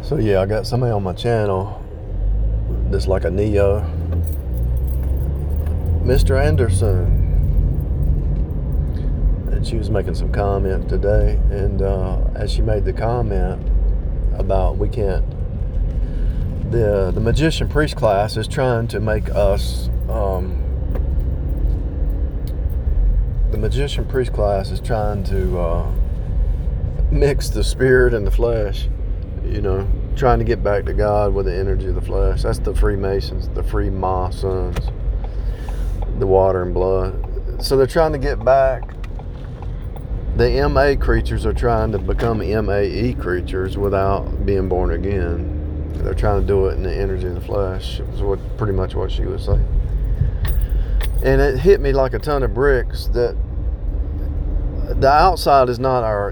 So yeah, I got somebody on my channel that's like a Neo, Mr. Anderson, and she was making some comment today, and as she made the comment about we can't, the magician priest class is trying to make us, the magician priest class is trying to mix the spirit and the flesh, trying to get back to God with the energy of the flesh. That's the Freemasons, the Freemasons, the water and blood. So they're trying to get back. The MA creatures are trying to become MAE creatures without being born again. They're trying to do it in the energy of the flesh. It was pretty much what she was saying. And it hit me like a ton of bricks that the outside is not our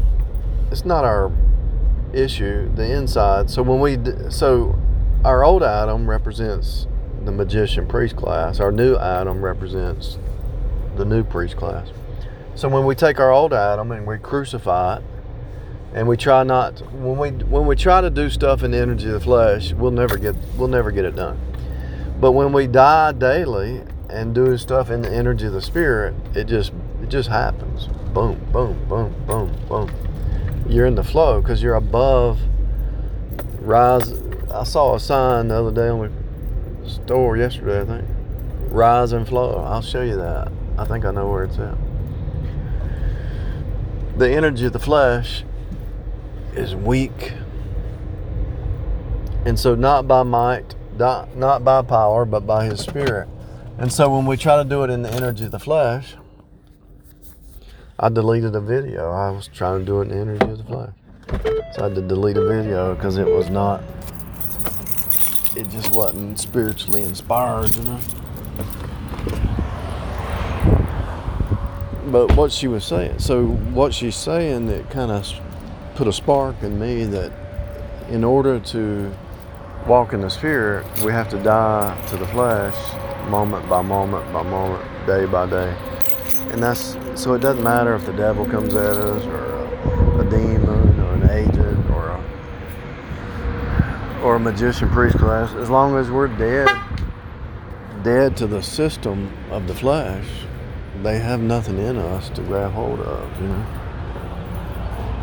issue, the inside. So our old Adam represents the magician priest class. Our new Adam represents the new priest class. So when we take our old Adam and we crucify it, and we try not, when we try to do stuff in the energy of the flesh, we'll never get it done. But when we die daily and do stuff in the energy of the spirit, it just happens. Boom, boom, boom, boom, boom. You're in the flow because you're above rise. I saw a sign the other day on the store yesterday, I think. Rise and flow. I'll show you that. I think I know where it's at. The energy of the flesh is weak. And so not by might, not by power, but by his spirit. And so when we try to do it in the energy of the flesh, I deleted a video. I was trying to do it in the energy of the flesh. So I had to delete a video because it just wasn't spiritually inspired, But what she was saying, what she's saying, it kind of put a spark in me that in order to walk in the spirit, we have to die to the flesh moment by moment by moment, day by day. And so it doesn't matter if the devil comes at us, or a demon, or an agent, or a magician priest class. As long as we're dead to the system of the flesh, they have nothing in us to grab hold of,